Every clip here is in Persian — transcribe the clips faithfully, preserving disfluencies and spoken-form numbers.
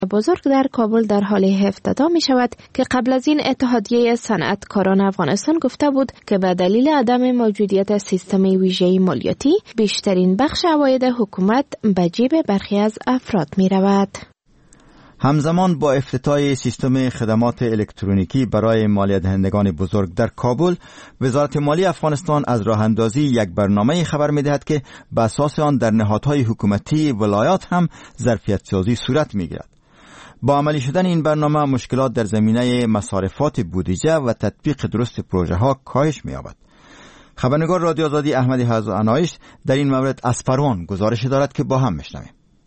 بزرگ در کابل در حال افتتاح می شود که قبل از این اتحادیه صنعتکاران افغانستان گفته بود که به دلیل عدم موجودیت سیستم ویژه مالیاتی بیشترین بخش عواید حکومت به جیب برخی از افراد می رود. همزمان با افتتاح سیستم خدمات الکترونیکی برای مالیه دهندگان بزرگ در کابل، وزارت مالی افغانستان از راه اندازی یک برنامه خبر می دهد که به اساس آن در نهادهای حکومتی ولایات هم ظرفیت سازی صورت می گیرد. با عملی شدن این برنامه مشکلات در زمینه مصارفات بودجه و تطبیق درست پروژه ها کاهش می یابد. خبرنگار رادیو آزادی احمدی عنایش در این مورد از پروان گزارش دارد که با هم میشنویم.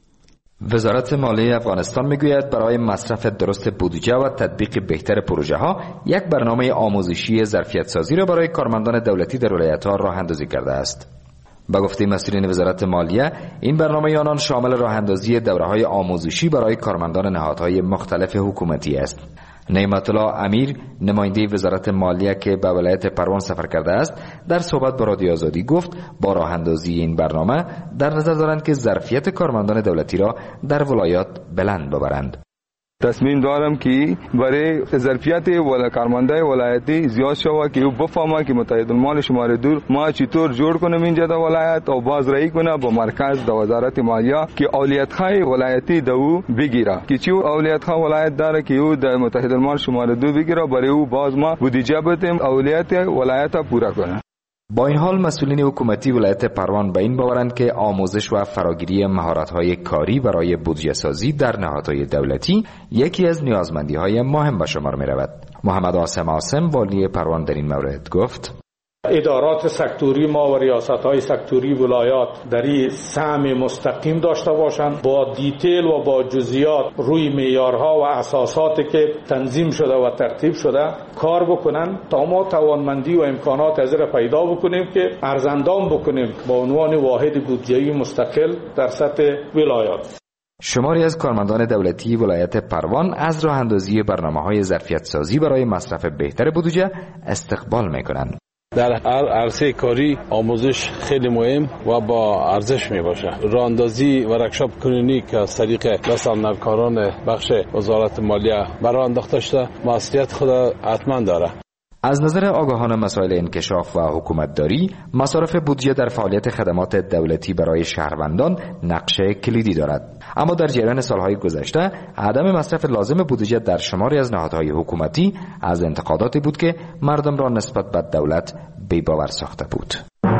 وزارت مالی افغانستان میگوید برای مصرف درست بودجه و تطبیق بهتر پروژه ها یک برنامه آموزشی ظرفیت سازی را برای کارمندان دولتی در ولایت ها راه اندازی کرده است. با گفته مسئولین وزارت مالیه، این برنامه آنان شامل راه اندازی دوره‌های آموزشی برای کارمندان نهادهای مختلف حکومتی است. نعمت الله امیر، نماینده وزارت مالیه که به ولایت پروان سفر کرده است، در صحبت با رادیو آزادی گفت با راه اندازی این برنامه در نظر دارند که ظرفیت کارمندان دولتی را در ولایات بلند ببرند. تصمیم دارم که برای ظرفیت ولا کارمندای ولایتی زیاد شود که او بفهمه که متحد المال شماره دو ما چطور جور کنیم اینجا در ولایت و بازرسی کنه با مرکز در وزارت مالیه که اولیت های ولایتی دو بگیره که چی اولیت ها ولایت داره که او در متحد المال شماره دو بگیره، برای او باز ما بودجه بدیم اولیت ولایت پورا کنه. با این حال مسئولین حکومتی ولایت پروان به این باورند که آموزش و فراگیری مهارت‌های کاری برای بودجه سازی در نهادهای دولتی یکی از نیازمندی‌های مهم به شمار می‌رود. محمد عاصم عاصم والی پروان در این مورد گفت: ادارات سکتوری ما و ریاست‌های سکتوری ولایات در این سهم مستقیم داشته باشند، با دیتیل و با جزئیات روی معیارها و اساساتی که تنظیم شده و ترتیب شده کار بکنن تا ما توانمندی و امکانات از را پیدا بکنیم که ارزاندام بکنیم با عنوان واحد بودجه‌ای مستقل در سطح ولایات. شماری از کارمندان دولتی ولایت پروان از راه اندازی برنامه‌های ظرفیت سازی برای مصرف بهتر بودجه استقبال می‌کنند. در هر عرصه کاری آموزش خیلی مهم و با ارزش می باشه. راه اندازی و ورکشاپ کلینیک که از طریق دستاندرکاران بخش وزارت مالیه برای انداخته شده مسئولیت خود حتما داره. از نظر آگاهان مسائل انکشاف و حکومتداری، مصارف بودجه در فعالیت خدمات دولتی برای شهروندان نقش کلیدی دارد. اما در جریان سالهای گذشته، عدم مصرف لازم بودجه در شماری از نهادهای حکومتی از انتقاداتی بود که مردم را نسبت به دولت بی‌باور ساخته بود.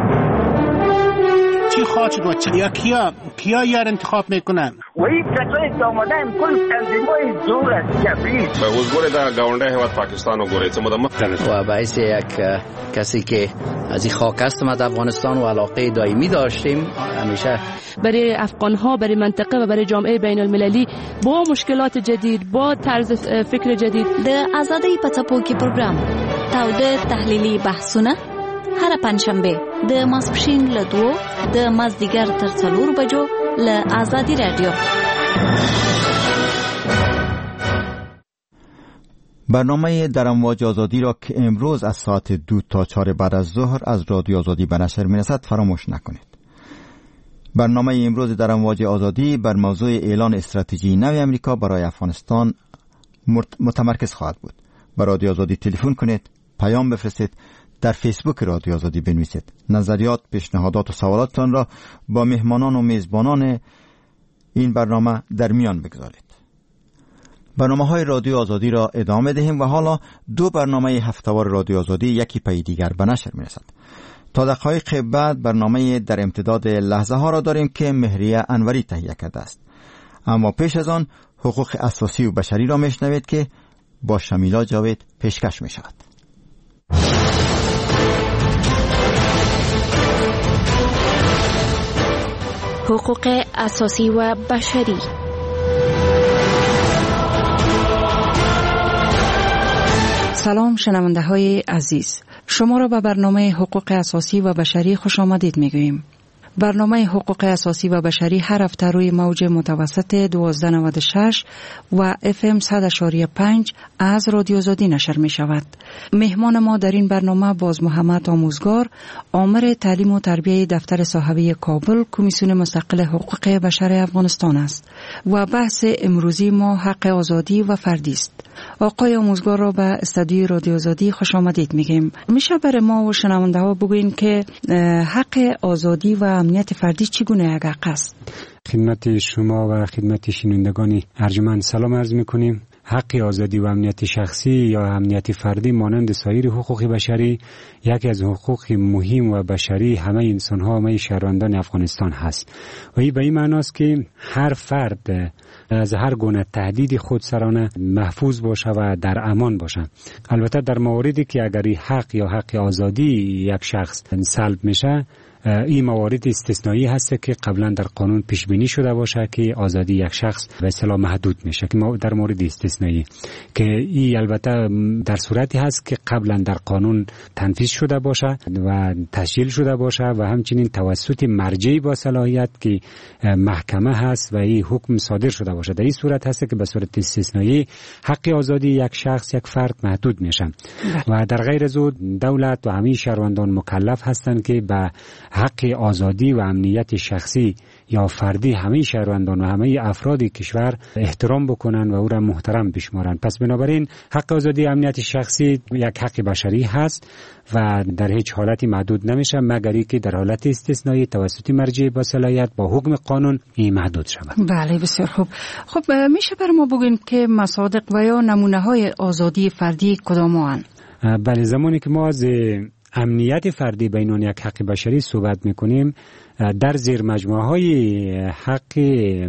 چی خواهد بود؟ یا کیا کیا یار انتخاب میکنن؟ و این کسایی که آمدن کل تنظیمای زور است کبرید به حضور در گاونده هیواد پاکستان و گوره چه مدام و باعث یک کسی که از این خاک است ما در افغانستان و علاقه دائمی داشتیم همیشه برای افغان ها، برای منطقه و برای جامعه بین المللی با مشکلات جدید، با طرز فکر جدید د آزادۍ په څپو کې پروګرام تاوده تحلیلي بحثونه هر پنځشنبه د ماسپښین له دوه د مازدیګر تر څلور بجو له آزادی رادیو. برنامه در امواج آزادی را که امروز از ساعت دو تا چهار بعد از ظهر از رادیو آزادی به نشر می‌رسد فراموش نکنید. برنامه امروز در امواج آزادی بر موضوع اعلان استراتژی نو امریکا برای افغانستان متمرکز خواهد بود. به رادیو آزادی تلفن کنید، پیام بفرستید، در فیسبوک رادیو آزادی بنویسید. نظریات، پیشنهادات و سوالاتتان را با مهمانان و میزبانان این برنامه در میان بگذارید. برنامه‌های رادیو آزادی را ادامه دهیم و حالا دو برنامه هفته‌وار رادیو آزادی یکی پی دیگر به نشر می‌رسد. تا دقایق بعد برنامه در امتداد لحظه ها را داریم که مهریه انوری تهیه کرده است. اما پیش از آن حقوق اساسی و بشری را میشنوید که با شمیلا جاوید پیشکش می شود. حقوق اساسی و بشری. سلام شنونده های عزیز، شما را به برنامه حقوق اساسی و بشری خوش آمدید می گوییم. برنامه حقوق اساسی و بشری هر هفته روی موج متوسط دوازده نود و شش و اف ام صد و پنج از رادیو آزادی نشر می شود. مهمان ما در این برنامه باز محمد آموزگار، آمر تعلیم و تربیه دفتر صاحبه کابل، کمیسیون مستقل حقوق بشر افغانستان است و بحث امروزی ما حق آزادی و فردی است. آقای آموزگار را به استودیوی رادیو آزادی خوش آمدید میگیم. میشه برای ما و شنونده ها بگوین که حق آزادی و امنیت فردی چگونه یک حق است؟ خدمت شما و خدمت شنوندگان ارجمند سلام عرض میکنیم. حق آزادی و امنیت شخصی یا امنیت فردی مانند سایر حقوق بشری یکی از حقوق مهم و بشری همه انسان ها، همه شهروندان افغانستان هست و این به این معناست که هر فرد از هر گونه تهدید خودسرانه محفوظ باشه و در امان باشه. البته در مواردی که اگر حق یا حق آزادی یک شخص سلب میشه، این موارد استثنایی هست که قبلا در قانون پیش بینی شده باشه که آزادی یک شخص به اصطلاح محدود میشه، که در مورد استثنایی که این البته در صورتی هست که قبلا در قانون تنفیذ شده باشه و تسجیل شده باشه و همچنین توسط مرجعی با صلاحیت که محکمه هست و این حکم صادر شده باشه. در این صورت هست که به صورت استثنایی حق آزادی یک شخص، یک فرد محدود میشه و در غیر از او دولت و همه شهروندان مکلف هستند که به حق آزادی و امنیت شخصی یا فردی همه شهروندان و همه افراد کشور احترام بکنن و او را محترم بشمارن. پس بنابراین حق آزادی و امنیت شخصی یک حق بشری هست و در هیچ حالتی محدود نمیشه مگر اینکه در حالت استثنایی توسط مرجع با صلاحیت با حکم قانون این محدود شود. بله، بسیار خوب. خب میشه بر ما بگین که مصادیق و یا نمونه های آزادی فردی کدام هستند؟ بله، زمانی که ما از امنیت فردی به عنوان یک حق بشری صحبت میکنیم، در زیر مجموعه های حق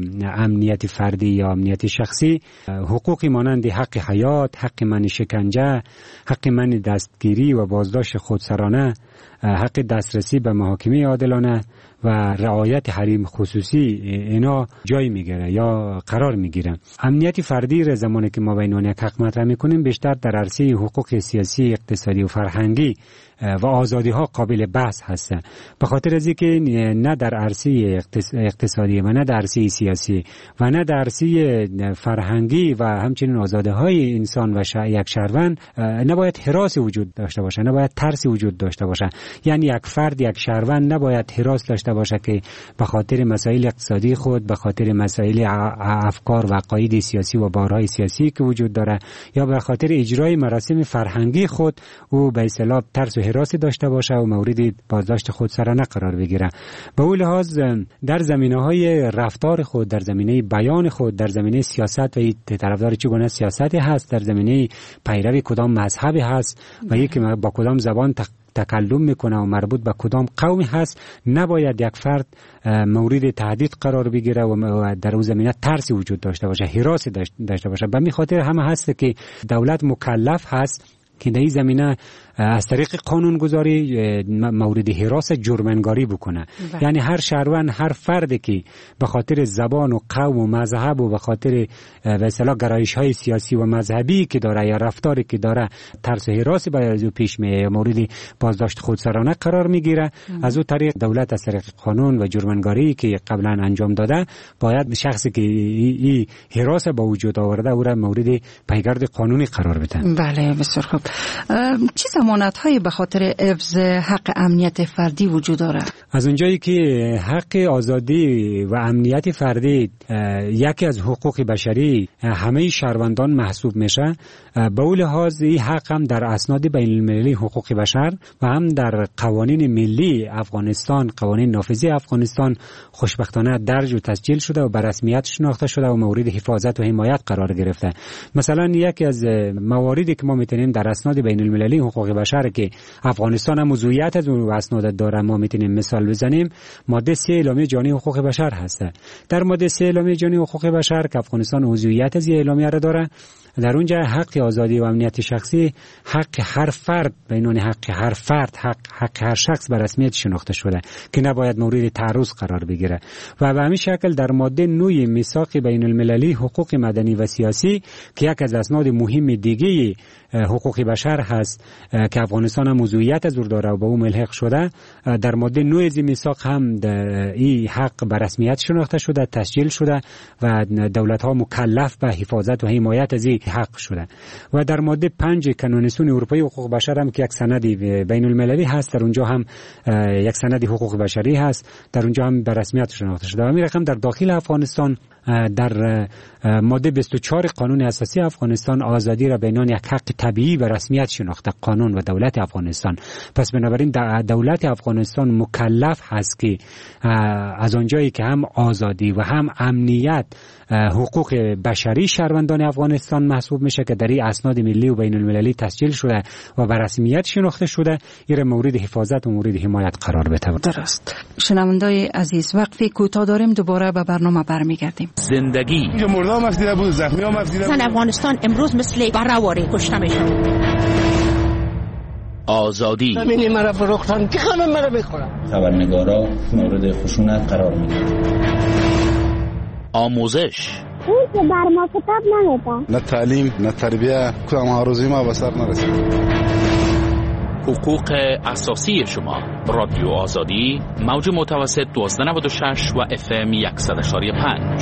امنیت فردی یا امنیت شخصی حقوقی مانند حق حیات، حق منع شکنجه، حق منع دستگیری و بازداشت خودسرانه، حق دسترسی به محاکمه عادلانه و رعایت حریم خصوصی اینا جای میگیره یا قرار میگیره. امنیت فردی را زمانی که ما به عنوان یک حق مطرح میکنیم بیشتر در عرصه حقوق سیاسی، اقتصادی و فرهنگی و آزادی ها قابل بحث هست، به خاطر از اینکه نه در عرصه اقتصادی و نه در عرصه سیاسی و نه در عرصه فرهنگی و همچنین آزادی های انسان و یک شهروند نباید هراس وجود داشته باشه، نباید ترس وجود داشته باشه. یعنی یک فرد، یک شهروند نباید هراس داشته باشه که به خاطر مسائل اقتصادی خود، به خاطر مسائل افکار و عقاید سیاسی و باورهای سیاسی که وجود داره یا به خاطر اجرای مراسم فرهنگی خود او به اصطلاح ترس و هراس داشته باشه و مورد بازداشت خودسرانه قرار بگیره. به اون لحاظ در زمینه‌های رفتار خود، در زمینه بیان خود، در زمینه سیاست و طرفدار چگونه سیاستی هست، در زمینه پیروی کدام مذهبی هست و یکی با کدام زبان تکلم میکنه و مربوط به کدام قومی هست، نباید یک فرد مورد تهدید قرار بگیره و در اون زمینه ترسی وجود داشته باشه، هراسی داشته باشه. به همین خاطر همه هست که دولت مکلف هست که در این زمینه از طریق قانونگذاری مورد هراس جرم‌انگاری بکنه. بله. یعنی هر شهروند، هر فردی که به خاطر زبان و قوم و مذهب و به خاطر به اصطلاح گرایش‌های سیاسی و مذهبی که داره یا رفتاری که داره ترس و هراس به از او پیش میاد یا مورد بازداشت خودسرانه قرار میگیره، از اون طریق دولت از طریق قانون و جرم‌انگاری که قبلا انجام داده باید شخصی که این هراس با وجود آورده او را مورد پیگرد قانونی قرار بده. بله، بسیار خوب. چه ضمانت‌هایی به خاطر حفظ حق امنیت فردی وجود داره؟ از اونجایی که حق آزادی و امنیت فردی یکی از حقوق بشری همه شهروندان محسوب میشه، به اون لحاظ این حق هم در اسناد بین المللی حقوق بشر و هم در قوانین ملی افغانستان، قوانین نافذه افغانستان خوشبختانه درج و تسجیل شده و به رسمیت شناخته شده و مورد حفاظت و حمایت قرار گرفته. مثلا یکی از مواردی که ما میتونیم در اسناد بین المللی حقوق بشر که افغانستان هم عضویت از اون اسناد داره ما میتونیم مثال بزنیم، ماده سه اعلامیه جهانی حقوق بشر هست. در ماده سه اعلامیه جهانی حقوق بشر که افغانستان عضویت از این اعلامیه را داره، در اونجا حق آزادی و امنیت شخصی حق هر فرد بینون حق هر فرد حق حق هر شخص به رسمیت شناخته شده که نباید مورد تعرض قرار بگیره و به همین شکل در ماده نوی میثاق بین المللی حقوق مدنی و سیاسی که یک از اسناد مهم دیگه حقوق بشر هست که افغانستان هم موضوعیت از داره و به اون ملحق شده، در ماده نوی از میثاق هم این حق به رسمیت شناخته شده، تسجیل شده و دولت ها مکلف به حفاظت و حمایت از این حق شده. و در ماده پنج کنونسیون اروپایی حقوق بشر هم که یک سندی بین المللی هست، در اونجا هم یک سند حقوق بشری هست، در اونجا هم به رسمیت شناخته شده. و همین رقم در داخل افغانستان در ماده بیست و چهار قانون اساسی افغانستان آزادی را به عنوان یک حق طبیعی به رسمیت شناخته قانون و دولت افغانستان. پس بنابراین دولت افغانستان مکلف هست که از آنجایی که هم آزادی و هم امنیت حقوق بشری شهروندان افغانستان محسوب میشه که در این اسناد ملی و بین المللی تسجیل شده و به رسمیت شناخته شده، این مورد حفاظت و مورد حمایت قرار بده. درست. شنوندای عزیز، وقتی کوتاه داریم دوباره به برنامه برمیگردیم. زندگی مردم افدیده بود، زخمی هم افدیده بود. زن افغانستان امروز مثل برهواری کشته میشه. آزادی همینی مرا فروختن که خانم مرا بخورم. خبرنگارا مورد خشونت قرار میدن. آموزش اون که بر ما کتاب نمیده، نه تعلیم نه تربیه، کدام آرزوی ما به سر نرسید. حقوق اساسی شما. رادیو آزادی موج متوسط دوازده نود و شش و اف ام صد و شش و پنج.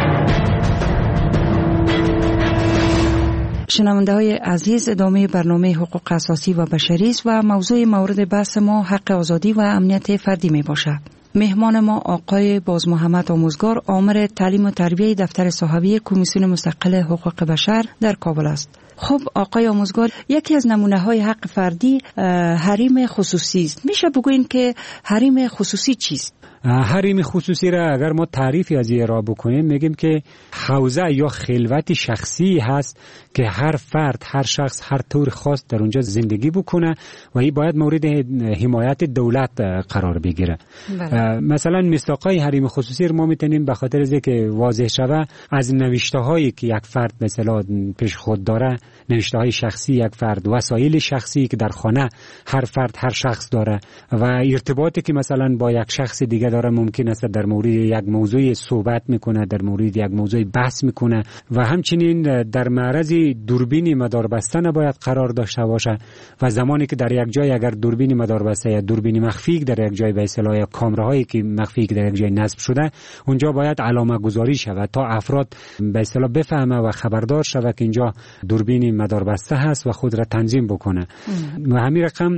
شنونده های عزیز، ادامه برنامه حقوق اساسی و بشری است و موضوع مورد بحث ما حق آزادی و امنیت فردی می باشد. مهمان ما آقای باز محمد آموزگار، آمر تعلیم و تربیه دفتر صحابی کمیسیون مستقل حقوق بشر در کابل است. خب آقای آموزگار، یکی از نمونه های حق فردی حریم خصوصی است. میشه بگوین که حریم خصوصی چیست؟ حریم خصوصی را اگر ما تعریفی از این را بکنیم میگیم که حوزه یا خلوت شخصی هست که هر فرد، هر شخص هر طور خاص در اونجا زندگی بکنه و این باید مورد حمایت دولت قرار بگیره. بله. مثلا مصداقای حریم خصوصی رو ما میتونیم به خاطر از اینکه واضح شوه از نوشته هایی که یک فرد مثلا پیش خود داره، نوشته های شخصی یک فرد، وسایل شخصی که در خانه هر فرد هر شخص داره و ارتباطی که مثلا با یک شخص دیگه داره، ممکن است در مورد یک موضوع صحبت میکنه، در مورد یک موضوع بحث میکنه و همچنین در معرض دوربین مداربسته نباید قرار داشته باشه و زمانی که در یک جای اگر دوربین مداربسته یا دوربین مخفی در یک جای به اصطلاح یا کامراهایی که مخفی در یک جای نصب شده، اونجا باید علامه گذاری شود تا افراد به اصطلاح بفهمه و خبردار شود که اینجا دوربین مداربسته هست و خود را تنظیم بکنه. و همین رقم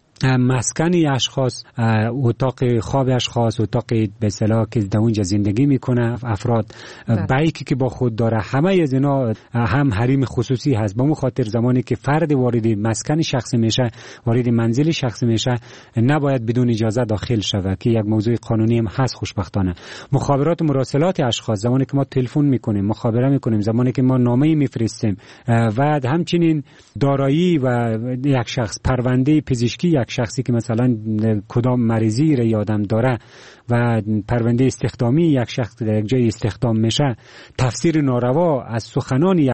مسکنی اشخاص، اتاق خواب اشخاص، اتاق به اصطلاح که در اونجا زندگی میکنه افراد، بایکی که با خود داره، همه از اینا هم حریم خصوصی هست. به اون خاطر زمانی که فرد وارد مسکن شخصی میشه، وارد منزل شخصی میشه، نباید بدون اجازه داخل شود که یک موضوع قانونی هم هست. خوشبختانه مخابرات و مراسلات اشخاص، زمانی که ما تلفن میکنیم، مخابره میکنیم، زمانی که ما نامه میفرستیم و همچنین دارایی و یک شخص، پرونده پزشکی یک شخصی که مثلا کدام مریضی را یادم داره و پرونده استخدامی یک شخص در یک جای استخدام میشه، تفسیر ناروا از سخنان یک